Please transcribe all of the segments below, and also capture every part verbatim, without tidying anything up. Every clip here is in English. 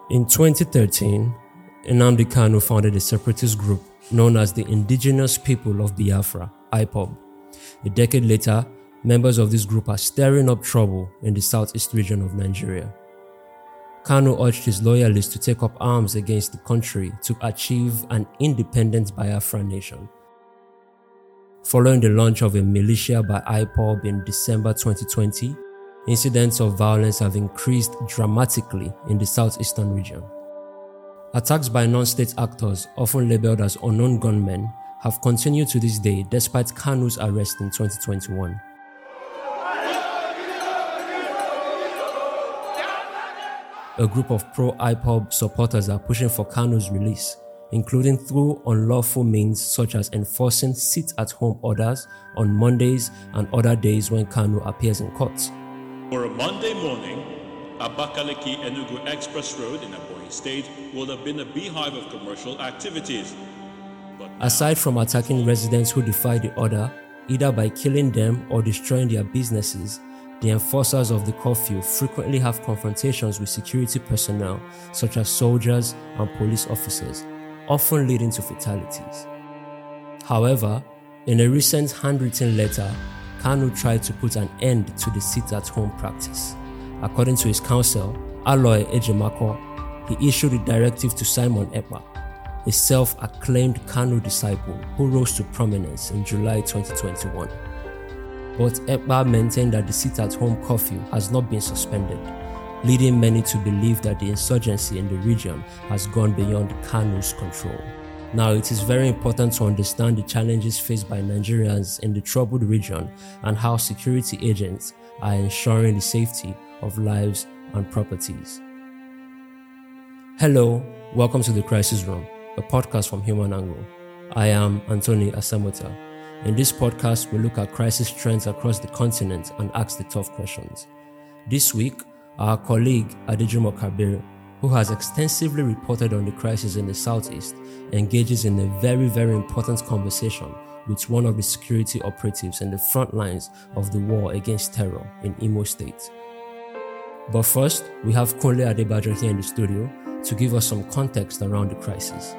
In twenty thirteen, Nnamdi Kanu founded a separatist group known as the Indigenous People of Biafra, I P O B. A decade later, members of this group are stirring up trouble in the southeast region of Nigeria. Kanu urged his loyalists to take up arms against the country to achieve an independent Biafra nation. Following the launch of a militia by I P O B in December twenty twenty, incidents of violence have increased dramatically in the southeastern region. Attacks by non-state actors, often labeled as unknown gunmen, have continued to this day despite Kanu's arrest in twenty twenty-one. A group of pro-I P O B supporters are pushing for Kanu's release, including through unlawful means such as enforcing sit-at-home orders on Mondays and other days when Kanu appears in court. For a Monday morning, Abakaliki-Enugu Express Road in Ebonyi State would have been a beehive of commercial activities. But aside from attacking residents who defy the order, either by killing them or destroying their businesses, the enforcers of the curfew frequently have confrontations with security personnel such as soldiers and police officers, often leading to fatalities. However, in a recent handwritten letter, Kanu tried to put an end to the sit-at-home practice. According to his counsel, Aloy Ejimako, he issued a directive to Simon Ekpa, a self-acclaimed Kanu disciple who rose to prominence in July twenty twenty-one. But Ekpa maintained that the sit-at-home curfew has not been suspended, leading many to believe that the insurgency in the region has gone beyond Kanu's control. Now, it is very important to understand the challenges faced by Nigerians in the troubled region and how security agents are ensuring the safety of lives and properties. Hello, welcome to The Crisis Room, a podcast from Human Angle. I am Anthony Asamota. In this podcast, we look at crisis trends across the continent and ask the tough questions. This week, our colleague Adejumo Kabir, who has extensively reported on the crisis in the southeast, engages in a very, very important conversation with one of the security operatives in the front lines of the war against terror in Imo State. But first, we have Kunle Adebajo here in the studio to give us some context around the crisis.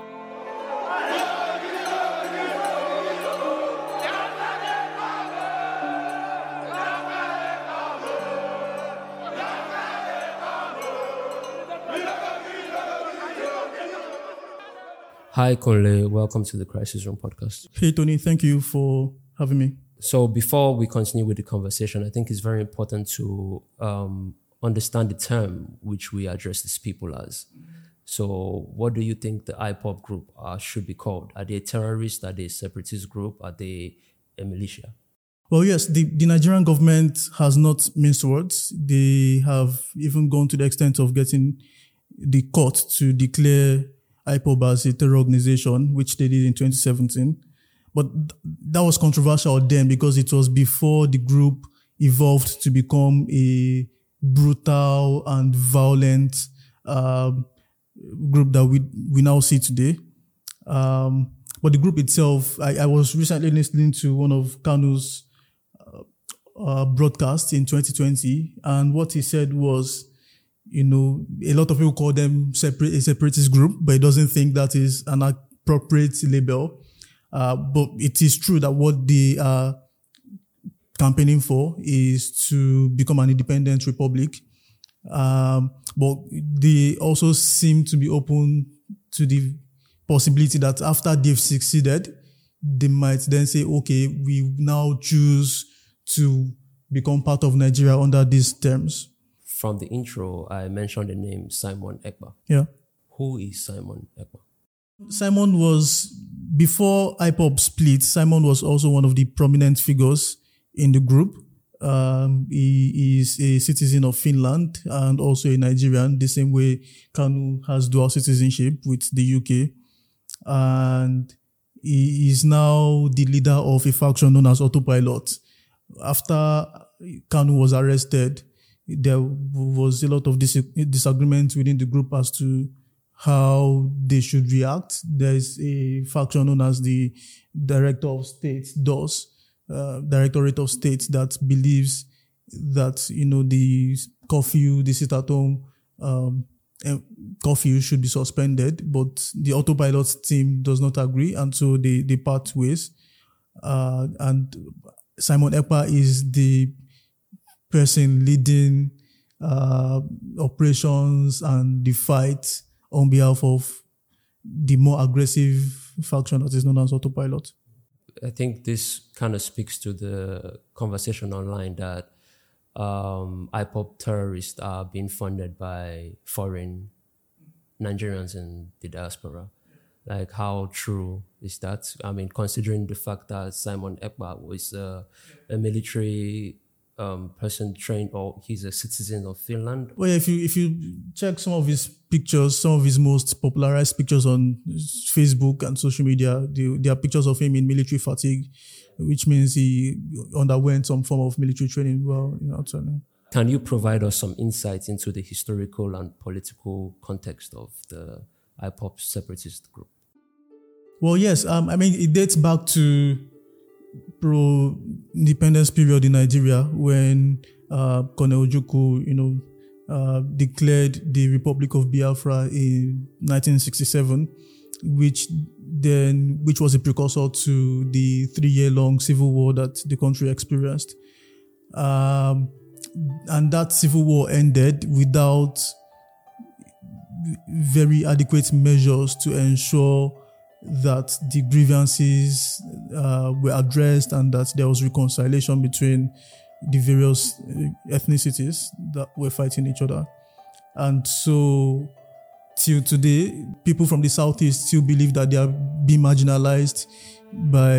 Hi, Kunle. Welcome to the Crisis Room podcast. Hey, Tony. Thank you for having me. So before we continue with the conversation, I think it's very important to um, understand the term which we address these people as. So what do you think the I P O B group uh, should be called? Are they a terrorist? Are they a separatist group? Are they a militia? Well, yes, the, the Nigerian government has not minced words. They have even gone to the extent of getting the court to declare I P O B as a terror organization, which they did in twenty seventeen. But th- that was controversial then because it was before the group evolved to become a brutal and violent uh, group that we we now see today. Um, but the group itself, I, I was recently listening to one of Kanu's uh, uh, broadcasts in twenty twenty, and what he said was, you know, a lot of people call them separate, a separatist group, but he doesn't think that is an appropriate label. Uh, but it is true that what they are campaigning for is to become an independent republic. Um, but they also seem to be open to the possibility that after they've succeeded, they might then say, okay, we now choose to become part of Nigeria under these terms. From the intro, I mentioned the name Simon Ekpa. Yeah. Who is Simon Ekpa? Simon was, before I P O B split, Simon was also one of the prominent figures in the group. Um, he is a citizen of Finland and also a Nigerian, the same way Kanu has dual citizenship with the U K. And he is now the leader of a faction known as Autopilot. After Kanu was arrested, there was a lot of dis- disagreement within the group as to how they should react. There is a faction known as the Director of State, D O S, uh, Directorate of State, that believes that, you know, the curfew, the sit-at-home um, uh, curfew should be suspended, but the autopilot team does not agree, and so they, they part ways. Uh, and Simon Ekpa is the person leading uh, operations and the fight on behalf of the more aggressive faction that is known as autopilot. I think this kind of speaks to the conversation online that um, I P O B terrorists are being funded by foreign Nigerians in the diaspora. Like, how true is that? I mean, considering the fact that Simon Ekpa was uh, a military um, person trained, or he's a citizen of Finland. Well, if you if you check some of his pictures, some of his most popularized pictures on Facebook and social media, they, they are pictures of him in military fatigue, which means he underwent some form of military training. Well, you know, so, can you provide us some insights into the historical and political context of the I P O B separatist group? Well, yes. Um, I mean, it dates back to pro-independence period in Nigeria when uh, Colonel Ojukwu, you know, uh, declared the Republic of Biafra in nineteen sixty-seven, which then, which was a precursor to the three-year-long civil war that the country experienced. Um, and that civil war ended without very adequate measures to ensure that the grievances uh, were addressed and that there was reconciliation between the various ethnicities that were fighting each other. And so, till today, people from the Southeast still believe that they are being marginalized by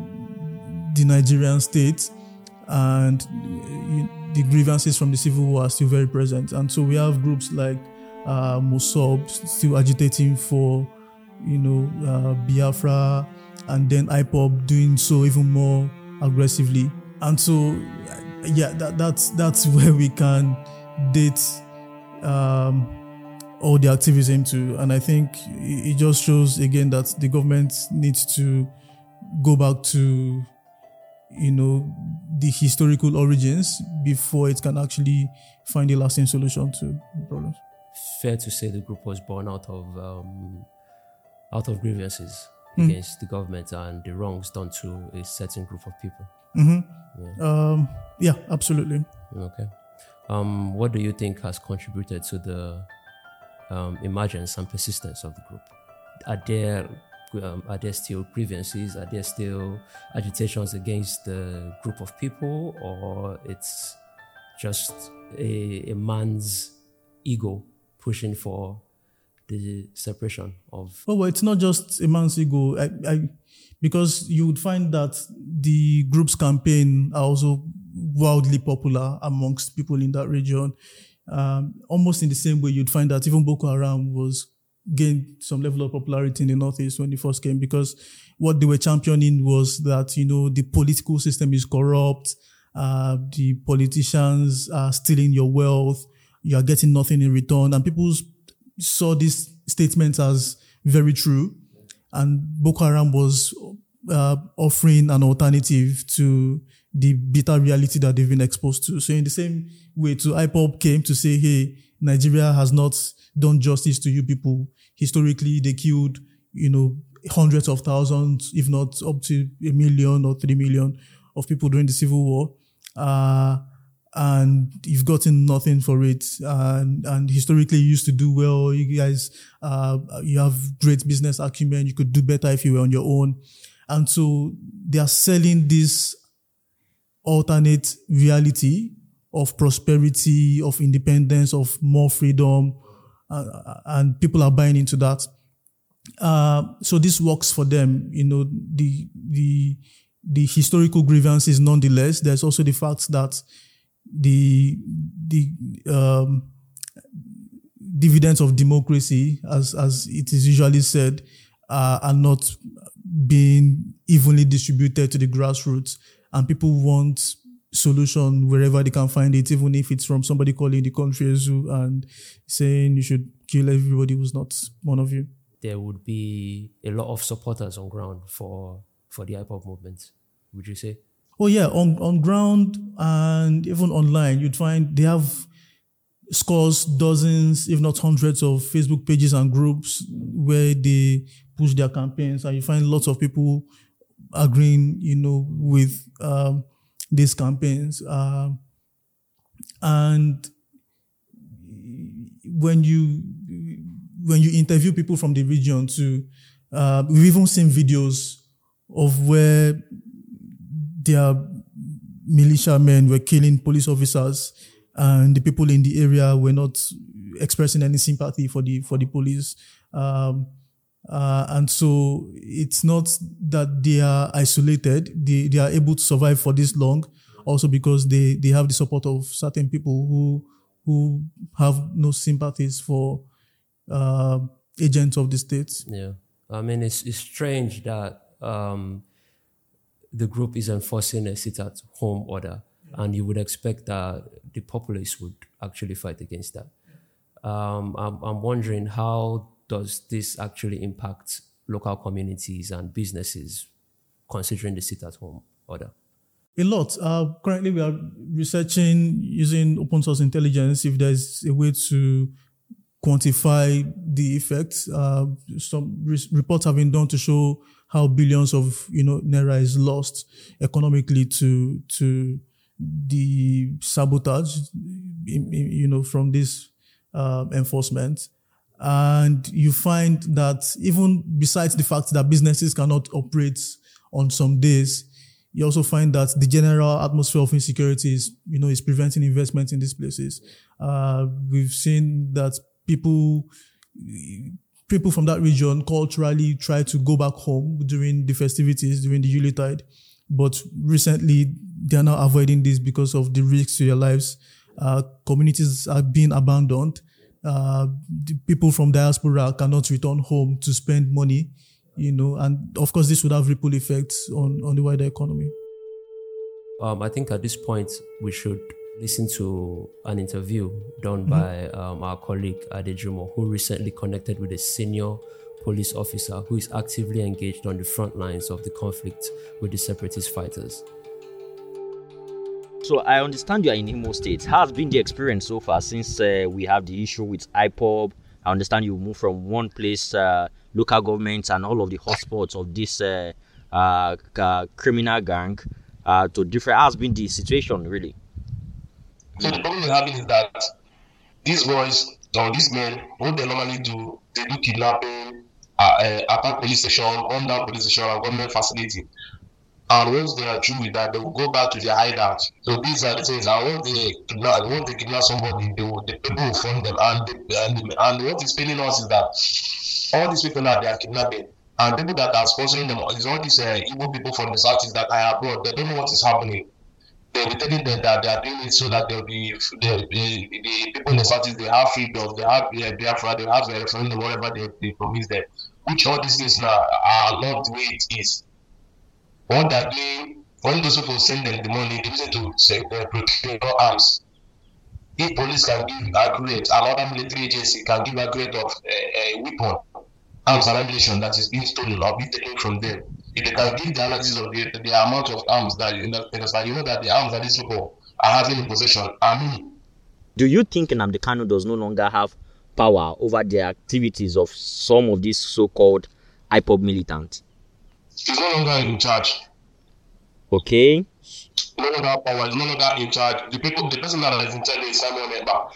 the Nigerian state, and the grievances from the civil war are still very present. And so we have groups like uh, Mosob still agitating for, you know, uh, Biafra, and then I P O B doing so even more aggressively. And so, yeah, that, that's that's where we can date um, all the activism to. And I think it just shows again that the government needs to go back to, you know, the historical origins before it can actually find a lasting solution to the problems. Fair to say the group was born out of um, out of grievances mm. against the government and the wrongs done to a certain group of people. Mm-hmm. Yeah. Um, yeah, absolutely. Okay. Um, what do you think has contributed to the um, emergence and persistence of the group? Are there um, are there still grievances? Are there still agitations against the group of people, or it's just a, a man's ego pushing for the separation of? Oh, well, it's not just a man's ego. I, I, because you would find that the group's campaign are also wildly popular amongst people in that region. Um, almost in the same way, you'd find that even Boko Haram was gained some level of popularity in the Northeast when they first came, because what they were championing was that, you know, the political system is corrupt, uh, the politicians are stealing your wealth, you are getting nothing in return, and people saw these statements as very true. And Boko Haram was uh, offering an alternative to the bitter reality that they've been exposed to. So in the same way, to I P O B came to say, hey, Nigeria has not done justice to you people. Historically, they killed, you know, hundreds of thousands, if not up to a million or three million of people during the Civil War. Uh, and you've gotten nothing for it. And, and historically, you used to do well. You guys, uh, you have great business acumen. You could do better if you were on your own. And so they are selling this alternate reality of prosperity, of independence, of more freedom, uh, and people are buying into that. Uh, so this works for them. You know, the the the historical grievances, nonetheless. There's also the fact that the the um, dividends of democracy, as as it is usually said, uh, are not being evenly distributed to the grassroots, and people want solution wherever they can find it, even if it's from somebody calling the country a zoo and saying you should kill everybody who's not one of you. There would be a lot of supporters on ground for for the I P O B movement, would you say? Oh yeah, on on ground and even online, you'd find they have scores dozens, if not hundreds of Facebook pages and groups where they push their campaigns, and you find lots of people agreeing, you know, with um, these campaigns. Um, and when you when you interview people from the region too, uh, we've even seen videos of where their militiamen were killing police officers, and the people in the area were not expressing any sympathy for the for the police. Um, uh, and so it's not that they are isolated; they they are able to survive for this long, also because they they have the support of certain people who who have no sympathies for uh, agents of the state. Yeah, I mean it's it's strange that um, the group is enforcing a sit-at-home order, yeah. and you would expect that the populace would actually fight against that. Um, I'm, I'm wondering, how does this actually impact local communities and businesses, considering the sit-at-home order? A lot. Uh, currently, we are researching using open source intelligence if there's a way to quantify the effects. Uh, some re- reports have been done to show how billions of you know naira is lost economically to to the sabotage, you know, from this uh, enforcement. And you find that even besides the fact that businesses cannot operate on some days, you also find that the general atmosphere of insecurity is, you know, is preventing investment in these places. Uh, we've seen that people, people from that region culturally try to go back home during the festivities, during the Yuletide. But recently, they are now avoiding this because of the risks to their lives. Uh, communities are being abandoned. Uh, the people from diaspora cannot return home to spend money, you know, and of course, this would have ripple effects on, on the wider economy. Um, I think at this point, we should listen to an interview done mm-hmm. by um, our colleague Adejumo, who recently connected with a senior police officer who is actively engaged on the front lines of the conflict with the separatist fighters. So I understand you are in Imo State. How has been the experience so far since uh, we have the issue with I P O B? I understand you moved from one place, uh, local government and all of the hotspots of this uh, uh, uh, criminal gang uh, to different. How has been the situation really? So the problem we're having is that these boys or these men, what they normally do, they do kidnapping uh, uh, at a police station, under police station and government facility. And once they are through with that, they will go back to their hideout. So these are the things. And once they kidnap, once they kidnap somebody, they will, the people will fund them. And, they, and and what is paining us is that all these people that they are kidnapping and people that are sponsoring them is all these uh, evil people from the southeast that are abroad. They don't know what is happening. They'll be telling them that they are doing it so that they'll be the, the, the people in the southeast, they have freedom, they have uh, Biafra, they have a referendum, whatever they, they promise them. Which all these things now are not the way it is. What they're doing, when those people send them the money, they use it to say, uh, procure arms. If police can give accurate, another military agency can give accurate of a uh, uh, weapon, arms and ammunition that is being stolen or being taken from them. If they can give the analysis of the, the amount of arms that you know, that you know that the arms that these people are having in possession are many. Do you think Nnamdi Kanu does no longer have power over the activities of some of these so-called I P O B militants? He's no longer in charge. Okay. No longer power. He's no longer in charge. The people, the person that is in charge is Simon Ekpa.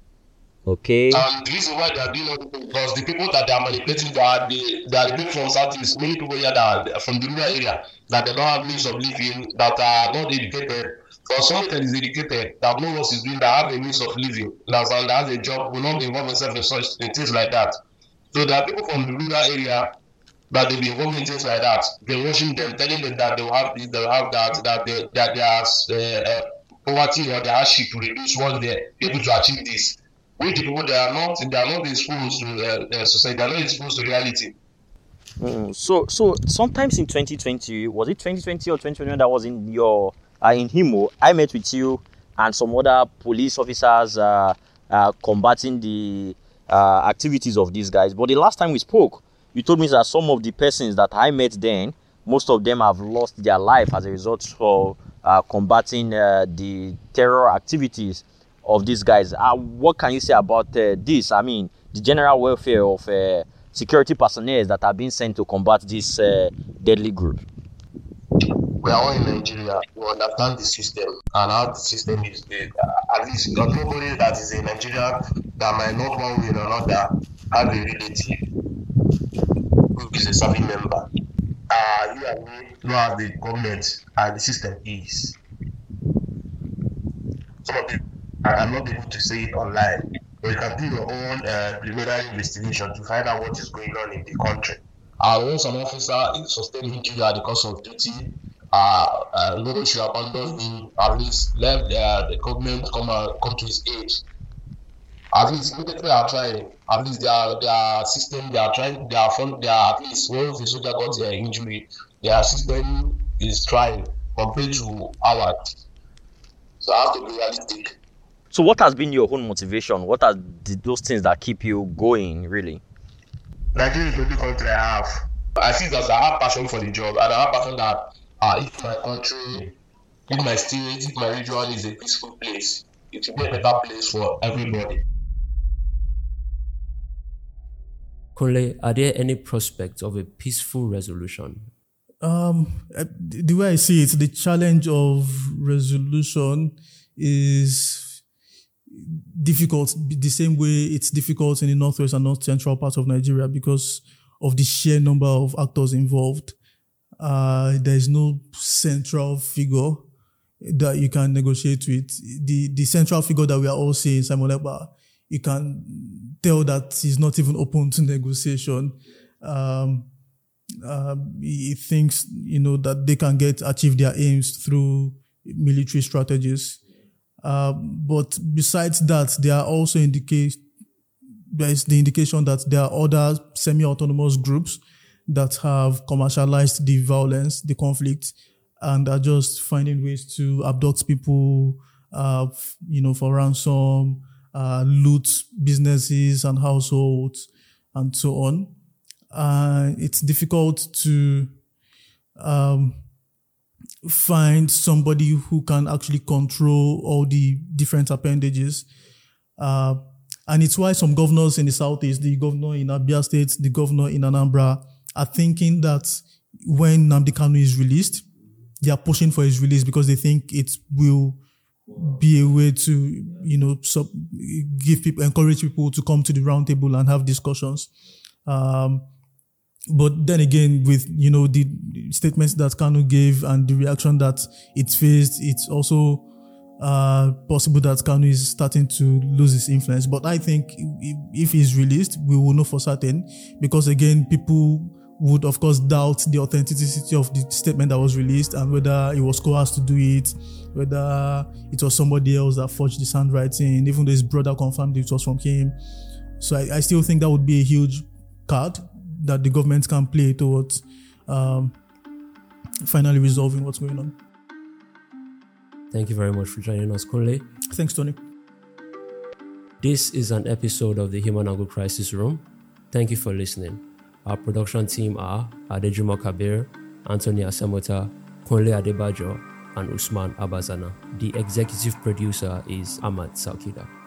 Okay. And the reason why they are doing it because the people that they are manipulating, they are the they are the people from Southeast. Many people here that are from the rural area that they don't have means of living, that are not educated. For someone that is educated, that knows what he's doing, that have a means of living, that has a job, will not be involved himself in such in things like that. So there are people from the rural area that they be involved in things like that. They're watching them, telling them that they will have this, they will have that, that they that their uh, uh, poverty or their hardship will reduce once they're able to achieve this. With the people, they are not, they are not exposed to uh, uh, society, they are not exposed to reality. Mm, so, so sometimes in twenty twenty, was it twenty twenty or twenty twenty-one that was in your uh, in Imo? I met with you and some other police officers uh, uh, combating the uh, activities of these guys. But the last time we spoke, you told me that some of the persons that I met then, most of them have lost their life as a result of uh, combating uh, the terror activities of these guys. Uh, what can you say about uh, this? I mean, the general welfare of uh, security personnel that are being sent to combat this uh, deadly group? We are all in Nigeria. We understand the system and how the system is made. Uh, at least got nobody that is in Nigeria that might not one way or another have a relative who is a serving member. Uh, you and me know how the government and the system is. Some of you are not able to say it online, but you can do your own uh, preliminary investigation to find out what is going on in the country. And once an officer is sustaining injury at the course of duty, uh, uh, nobody should abandon him. At least let uh, the government come uh, come to his aid. At least immediately they are trying. At least their their system they are trying. They are from. They are at least once the soldier got their injury, their system is trying compared to ours. So I have to be realistic. So what has been your own motivation? What are the, those things that keep you going, really? Nigeria is the only country I have. I see that I have passion for the job, and I have passion that uh, if my country, if my state, if my region is a peaceful place, it will be a better place for everybody. Kunle, are there any prospects of a peaceful resolution? Um, the way I see it, the challenge of resolution is difficult the same way it's difficult in the northwest and north central parts of Nigeria because of the sheer number of actors involved. Uh, there is no central figure that you can negotiate with. The the central figure that we are all seeing, Simon Ekpa, you can tell that he's not even open to negotiation. Um, uh, he thinks, you know, that they can get achieve their aims through military strategies. Uh, but besides that, there are also indicate there is the indication that there are other semi-autonomous groups that have commercialized the violence, the conflict, and are just finding ways to abduct people, uh, you know, for ransom, uh, loot businesses and households, and so on. Uh, it's difficult to um, find somebody who can actually control all the different appendages. Uh, and it's why some governors in the Southeast, the governor in Abia State, the governor in Anambra, are thinking that when Nnamdi Kanu is released, they are pushing for his release because they think it will be a way to, you know, sub, give people, encourage people to come to the round table and have discussions. Um, But then again, with, you know, the statements that Kanu gave and the reaction that it faced, it's also uh, possible that Kanu is starting to lose his influence. But I think if he's released, we will know for certain, because again, people would of course doubt the authenticity of the statement that was released and whether it was coerced to do it, whether it was somebody else that forged the handwriting, even though his brother confirmed it was from him. So I, I still think that would be a huge card that the government can play towards um, finally resolving what's going on. Thank you very much for joining us, Kunle. Thanks, Tony. This is an episode of the Human Angle Crisis Room. Thank you for listening. Our production team are Adejumo Kabir, Anthony Asemota, Kunle Adebajo, and Usman Abazana. The executive producer is Ahmad Salkida.